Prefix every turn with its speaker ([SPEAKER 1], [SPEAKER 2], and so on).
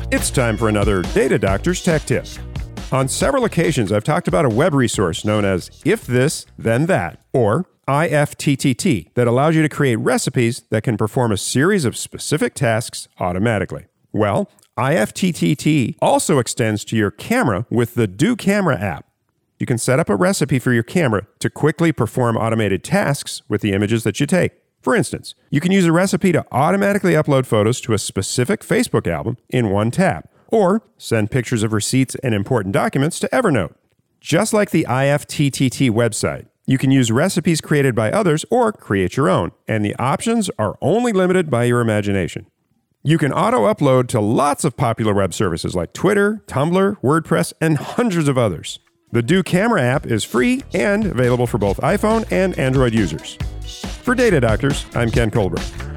[SPEAKER 1] It's time for another Data Doctor's Tech Tip. On several occasions, I've talked about a web resource known as If This, Then That, or IFTTT, that allows you to create recipes that can perform a series of specific tasks automatically. Well, IFTTT also extends to your camera with the Do Camera app. You can set up a recipe for your camera to quickly perform automated tasks with the images that you take. For instance, you can use a recipe to automatically upload photos to a specific Facebook album in one tap, or send pictures of receipts and important documents to Evernote. Just like the IFTTT website, you can use recipes created by others or create your own, and the options are only limited by your imagination. You can auto-upload to lots of popular web services like Twitter, Tumblr, WordPress, and hundreds of others. The Do Camera app is free and available for both iPhone and Android users. For Data Doctors, I'm Ken Colbert.